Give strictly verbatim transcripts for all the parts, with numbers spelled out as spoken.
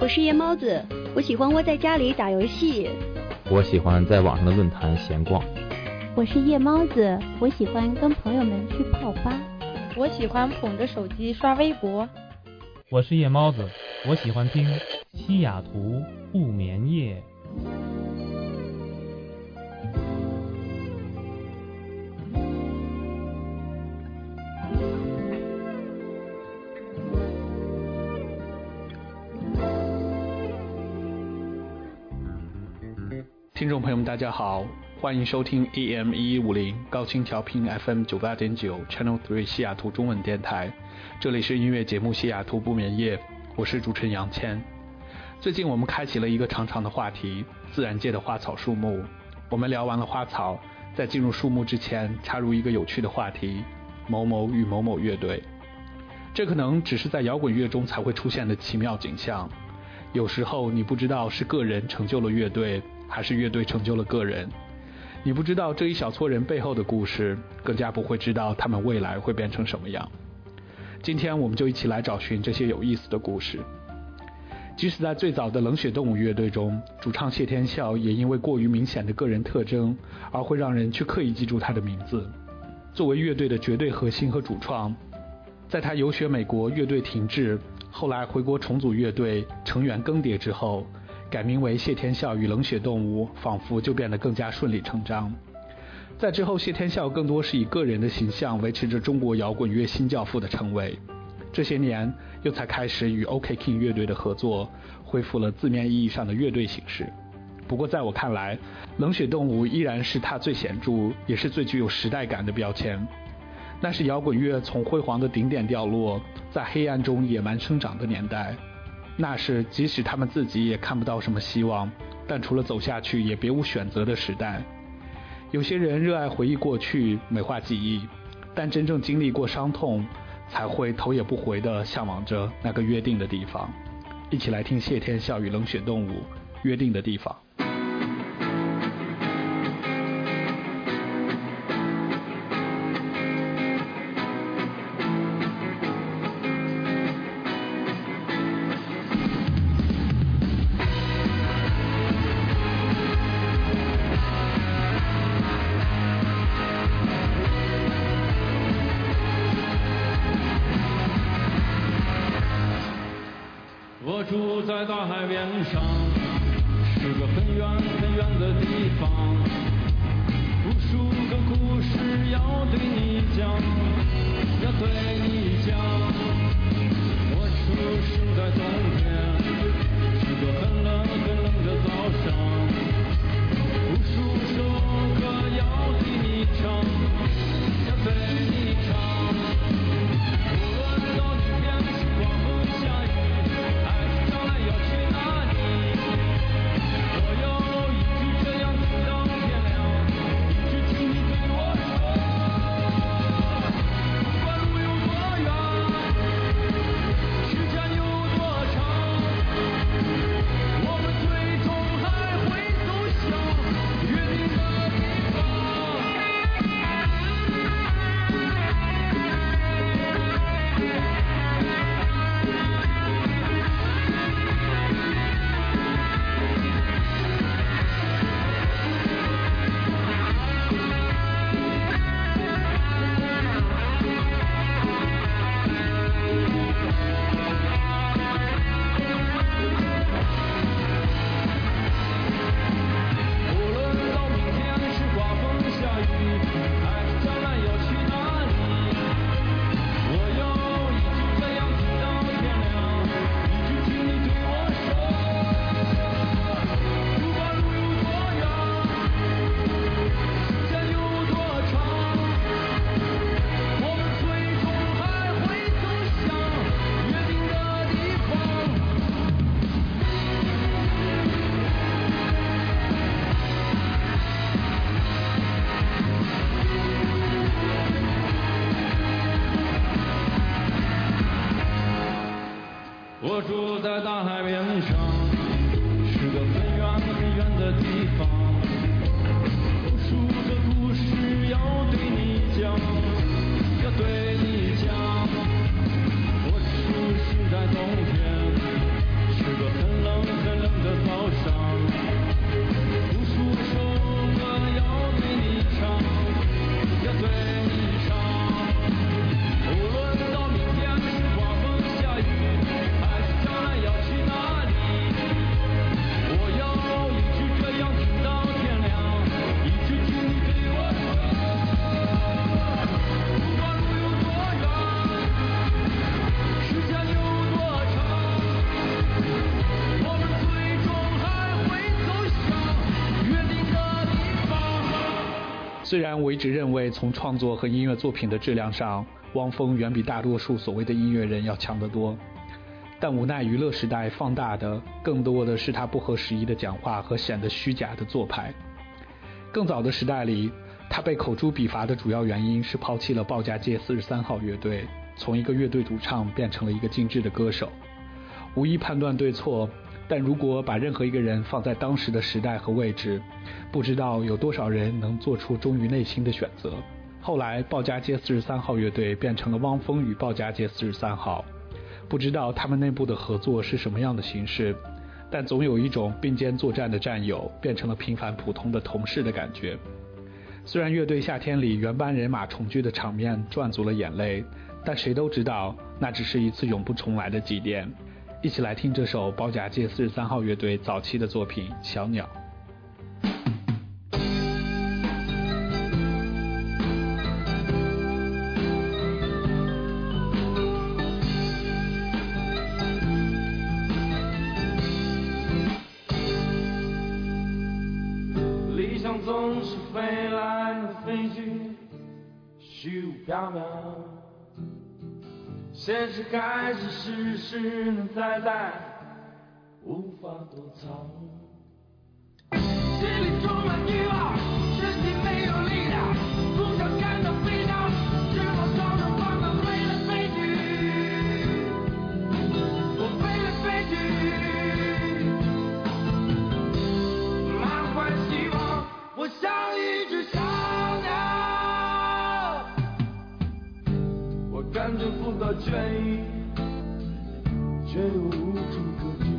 我是夜猫子，我喜欢窝在家里打游戏。 我喜欢在网上的论坛闲逛。 我是夜猫子，我喜欢跟朋友们去泡吧。 我喜欢捧着手机刷微博。 我是夜猫子，我喜欢听西雅图不眠夜。 听众朋友们大家好，欢迎收听 A M 一一五零 高清调频 F M 九十八点九 Channel 三西雅图中文电台，这里是音乐节目西雅图不眠夜，我是主持人杨谦。最近我们开启了一个长长的话题，自然界的花草树木。我们聊完了花草，在进入树木之前插入一个有趣的话题，某某与某某乐队。这可能只是在摇滚乐中才会出现的奇妙景象，有时候你不知道是个人成就了乐队，还是乐队成就了个人。你不知道这一小撮人背后的故事，更加不会知道他们未来会变成什么样。今天我们就一起来找寻这些有意思的故事。即使在最早的冷血动物乐队中，主唱谢天笑也因为过于明显的个人特征而会让人去刻意记住他的名字。作为乐队的绝对核心和主创，在他游学美国，乐队停滞，后来回国重组乐队，成员更迭之后，改名为谢天笑与冷血动物，仿佛就变得更加顺理成章。在之后，谢天笑更多是以个人的形象维持着中国摇滚乐新教父的称谓。这些年又才开始与 OK King 乐队的合作，恢复了字面意义上的乐队形式。不过在我看来，冷血动物依然是他最显著也是最具有时代感的标签。那是摇滚乐从辉煌的顶点掉落，在黑暗中野蛮生长的年代。那是即使他们自己也看不到什么希望，但除了走下去也别无选择的时代。有些人热爱回忆过去，美化记忆，但真正经历过伤痛，才会头也不回地向往着那个约定的地方。一起来听谢天笑与冷血动物，约定的地方。 我住在大海边上，是个很远很远的地方，无数个故事要对你讲，要对你讲。我出生在冬天，是个很冷很冷的早上，无数首歌要对你唱，要对你唱。无论到明天是刮风下雨，要去哪里？我要一直这样直到天亮，一直听你对我说。不管路有多远，时间有多长，我们最终还会走向约定的地方。我住在大海边上，是个很远很远的地方，无数个故事要对你讲，要对你讲。我出生在冬天，是个很虽然我一直认为从创作和音乐作品的质量上，汪峰远比大多数所谓的音乐人要强得多，但无奈娱乐时代放大的更多的是他不合时宜的讲话和显得虚假的做派。更早的时代里，他被口诛笔伐的主要原因是抛弃了报家街四十三号乐队，从一个乐队主唱变成了一个精致的歌手。无意判断对错，但如果把任何一个人放在当时的时代和位置，不知道有多少人能做出忠于内心的选择。后来报家街四十三号乐队变成了汪峰与报家街四十三号，不知道他们内部的合作是什么样的形式，但总有一种并肩作战的战友变成了平凡普通的同事的感觉。虽然乐队夏天里原班人马重聚的场面赚足了眼泪，但谁都知道那只是一次永不重来的祭奠。一起来听这首报家街四十三号乐队早期的作品《小鸟》。 理想总是飞来飞去，虚无缥缈，现实还是实实在在，无法躲藏。心里充满欲望，身体没有力量，不想感到悲伤，只好双手放开飞来飞去。我飞来飞去，满怀希望，我像一只小鸟。我感觉不到倦意，却又无处可去。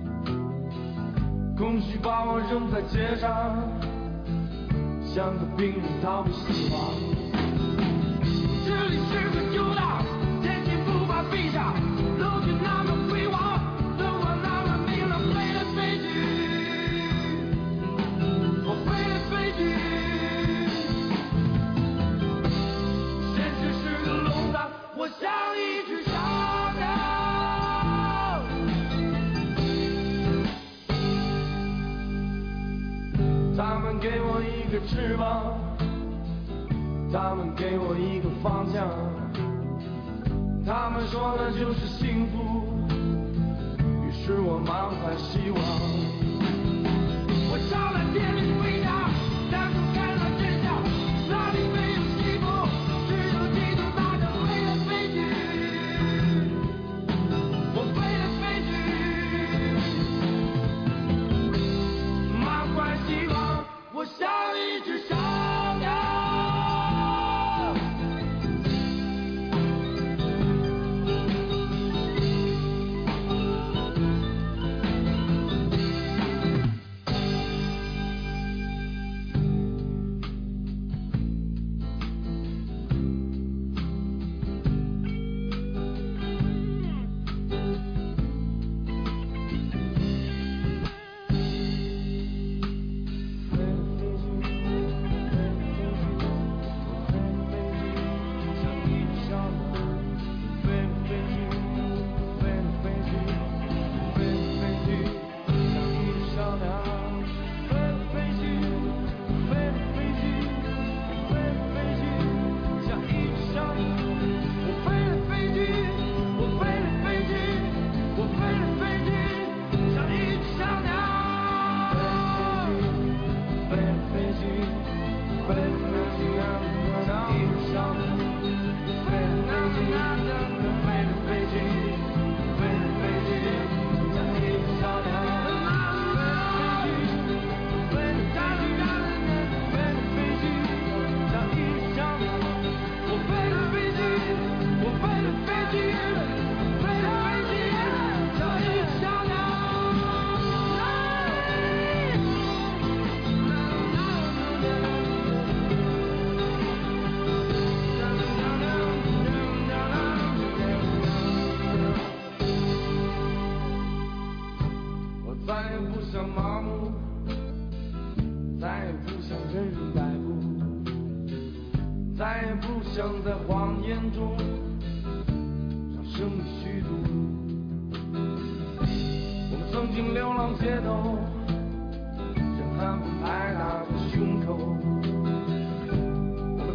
空虚把我扔在街上，像个病人逃避死亡。这里是个游荡，眼睛无法闭上，楼梯那么辉煌，灯光那么明亮，飞来飞去，我飞来飞去。现实是个笼子，我像一只小鸟。他们给我一个翅膀，他们给我一个方向，他们说那就是幸福，于是我满怀希望。我朝蓝天里飞翔，但不看到真相，那里没有幸福，只有几头大鸟飞来飞去，我飞来飞去，满怀希望，我像一只小鸟。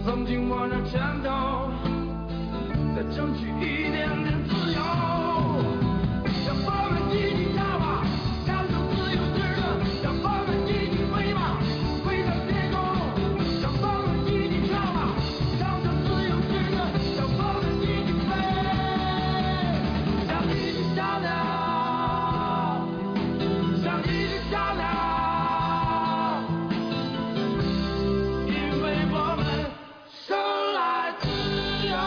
曾经握着拳头，再争取一点点自由。让风们继续唱吧，享受自由之乐。让风们继续飞吧，飞向天空。让风们继续唱吧，享受自由之乐。让风们继续飞，像一只小鸟，像一只小鸟。因为我们生来自由。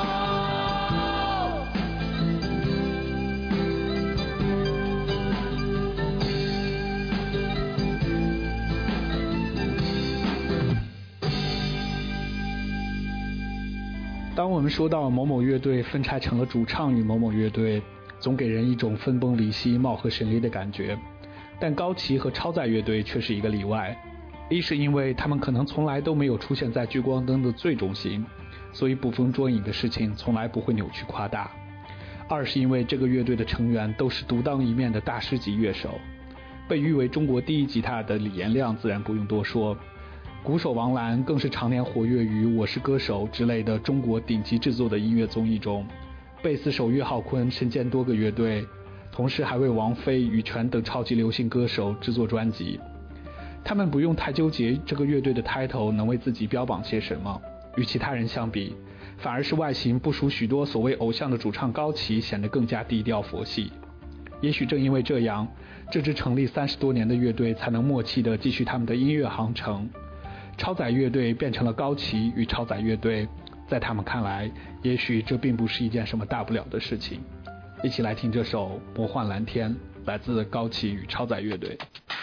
当我们说到某某乐队分拆成了主唱与某某乐队，总给人一种分崩离析、貌合神离的感觉。但高旗和超载乐队却是一个例外。一是因为他们可能从来都没有出现在聚光灯的最中心，所以捕风捉影的事情从来不会扭曲夸大。二是因为这个乐队的成员都是独当一面的大师级乐手，被誉为中国第一吉他的李延亮自然不用多说，鼓手王澜更是常年活跃于《我是歌手》之类的中国顶级制作的音乐综艺中，贝斯手岳浩坤身兼多个乐队，同时还为王菲、羽泉等超级流行歌手制作专辑。他们不用太纠结这个乐队的 title 能为自己标榜些什么，与其他人相比，反而是外形不输许多所谓偶像的主唱高旗显得更加低调佛系。也许正因为这样，这支成立三十多年的乐队才能默契地继续他们的音乐航程。超载乐队变成了高旗与超载乐队，在他们看来，也许这并不是一件什么大不了的事情。一起来听这首《魔幻蓝天》，来自高旗与超载乐队。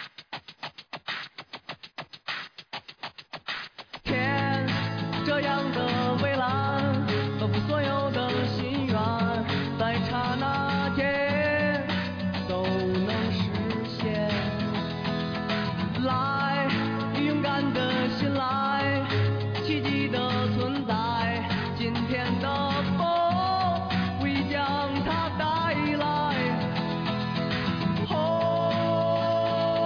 天这样的蔚蓝，仿佛所有的心愿，在刹那间都能实现。来，勇敢的心来，奇迹的存在，今天的风会将它带来。哦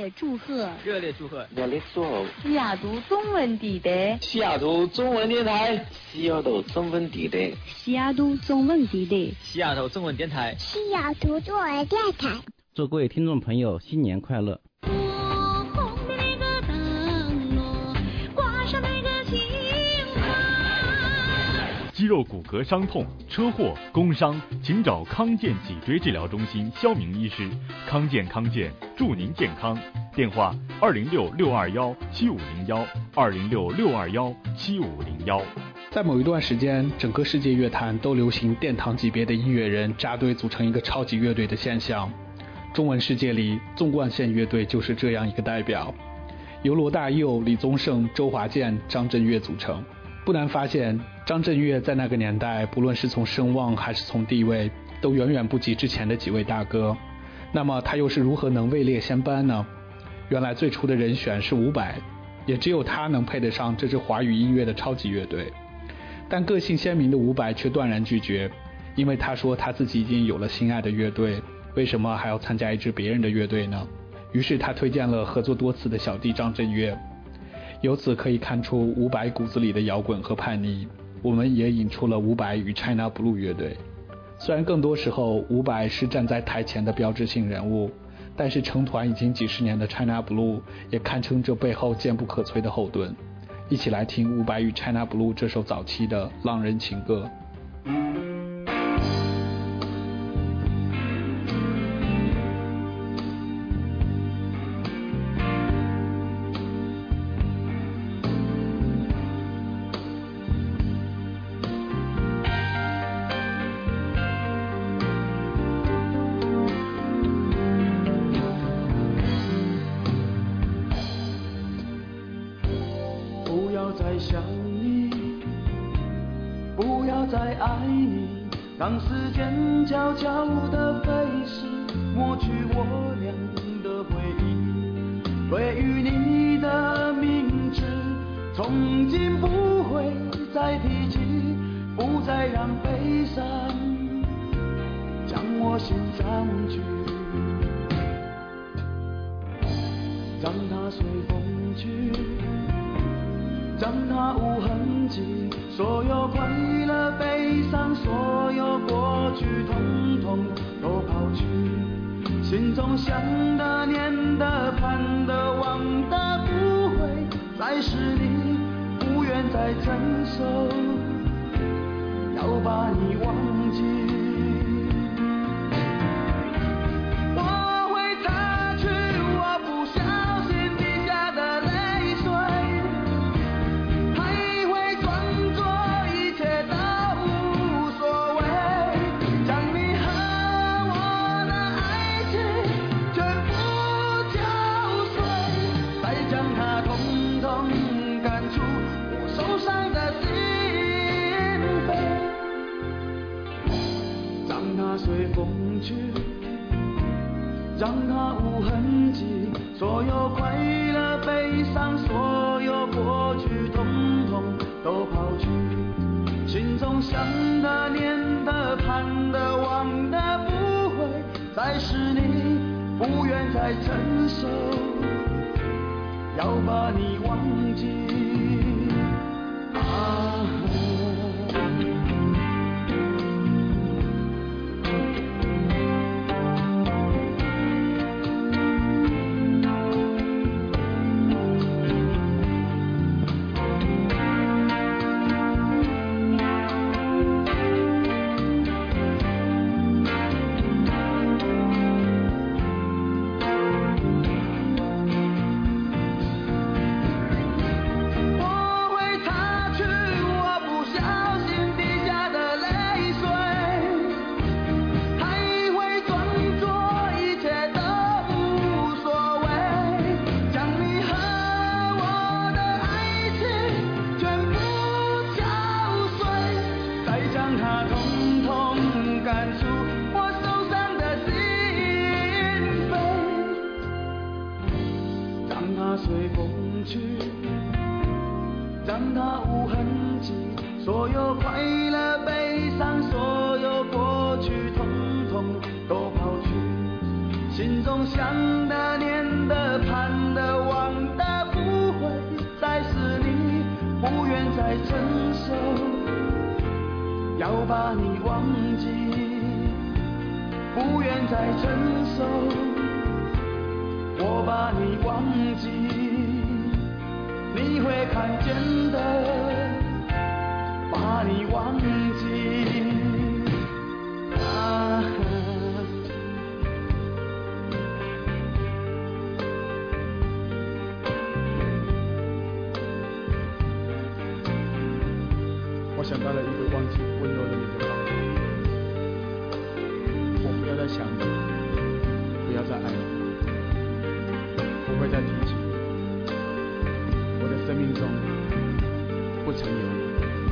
烈祝贺！ 热烈祝贺！ 热烈祝贺！ 西雅图中文地带， 西雅图中文电台，西雅图中文地带， 西雅图中文地带， 西雅图中文电台， 西雅图中文电台。 祝各位听众朋友新年快乐！ 肌肉骨骼伤痛、车祸、工伤，请找康健脊椎治疗中心肖明医师。康健康健，祝您健康。电话：二零六六二幺七五零幺，二零六六二幺七五零幺。 在某一段时间，整个世界乐坛都流行殿堂级别的音乐人扎堆组成一个超级乐队的现象。中文世界里，纵贯线乐队就是这样一个代表，由罗大佑、李宗盛、周华健、张震岳组成。不难发现，张震岳在那个年代，不论是从声望还是从地位，都远远不及之前的几位大哥。那么他又是如何能位列仙班呢？原来最初的人选是伍佰，也只有他能配得上这支华语音乐的超级乐队。但个性鲜明的伍佰却断然拒绝，因为他说他自己已经有了心爱的乐队，为什么还要参加一支别人的乐队呢？于是他推荐了合作多次的小弟张震岳。由此可以看出伍佰骨子里的摇滚和叛逆，我们也引出了伍佰与 China Blue 乐队。虽然更多时候伍佰是站在台前的标志性人物，但是成团已经几十年的 China Blue 也堪称这背后坚不可摧的后盾。一起来听伍佰与 China Blue 这首早期的浪人情歌。 让时间悄悄地飞逝，抹去我俩的回忆。对于你的名字，从今不会再提起，不再让悲伤将我心占据。让它随风去，让它无痕迹，所有快乐悲伤，所有过去统统都抛去。心中想的念的盼的望的不会再是你，不愿再承受，要把你忘记。让它无痕迹，所有快乐悲伤，所有过去统统都抛去。心中想的念的盼的望的不会再是你，不愿再承受，要把你忘记啊。 心中想的念的盼的望的不会再是你，不愿再承受要把你忘记，不愿再承受我把你忘记，你会看见的，把你忘记啊。 我想到了一个忘记温柔的你的方法，我不要再想你，不要再爱你，不会再提起你，我的生命中不曾有你。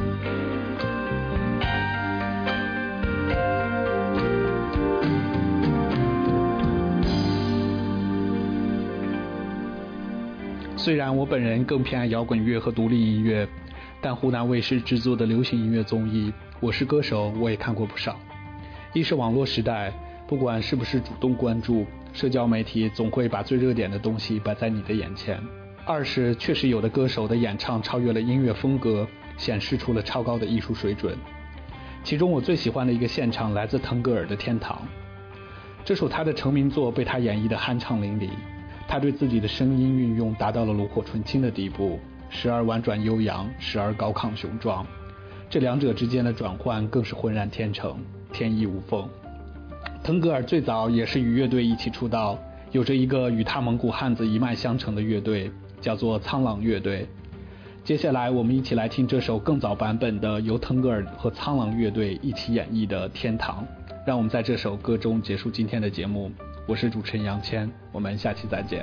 虽然我本人更偏爱摇滚乐和独立音乐，但湖南卫视制作的流行音乐综艺《我是歌手》我也看过不少。一是网络时代，不管是不是主动关注，社交媒体总会把最热点的东西摆在你的眼前。二是确实有的歌手的演唱超越了音乐风格，显示出了超高的艺术水准。其中我最喜欢的一个现场来自腾格尔的《天堂》，这首他的成名作被他演绎得酣畅淋漓，他对自己的声音运用达到了炉火纯青的地步，时而婉转悠扬，时而高亢雄壮，这两者之间的转换更是浑然天成，天衣无缝。腾格尔最早也是与乐队一起出道，有着一个与他蒙古汉子一脉相承的乐队，叫做苍狼乐队。接下来我们一起来听这首更早版本的由腾格尔和苍狼乐队一起演绎的《天堂》。让我们在这首歌中结束今天的节目。我是主持人杨谦，我们下期再见。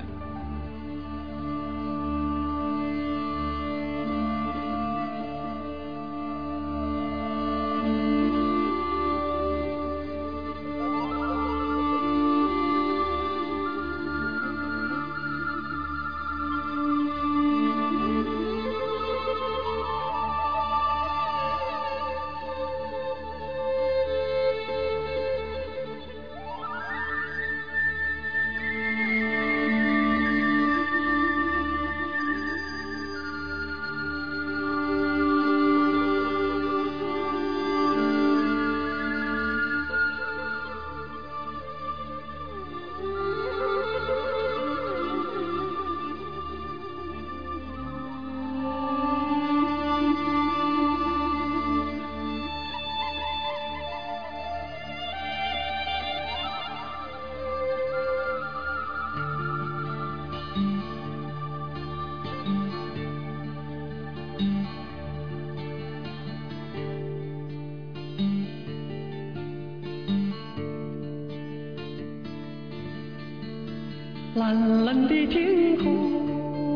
蓝蓝的天空，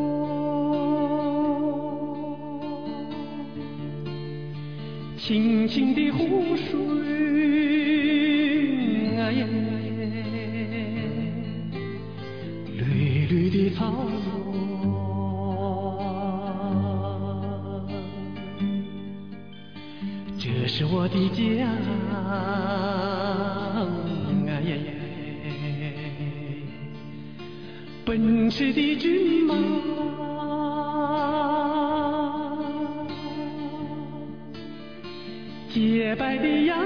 清清的湖水，啊耶，绿绿的草原，这是我的家，啊耶。奔驰的骏马，洁白的羊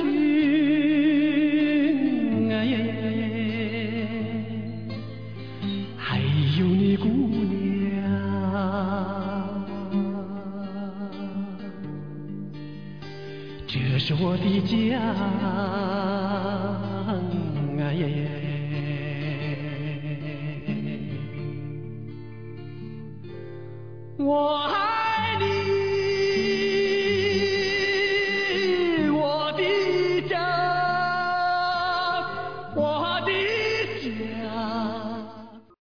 群，啊耶，还有你姑娘，这是我的家，啊耶。我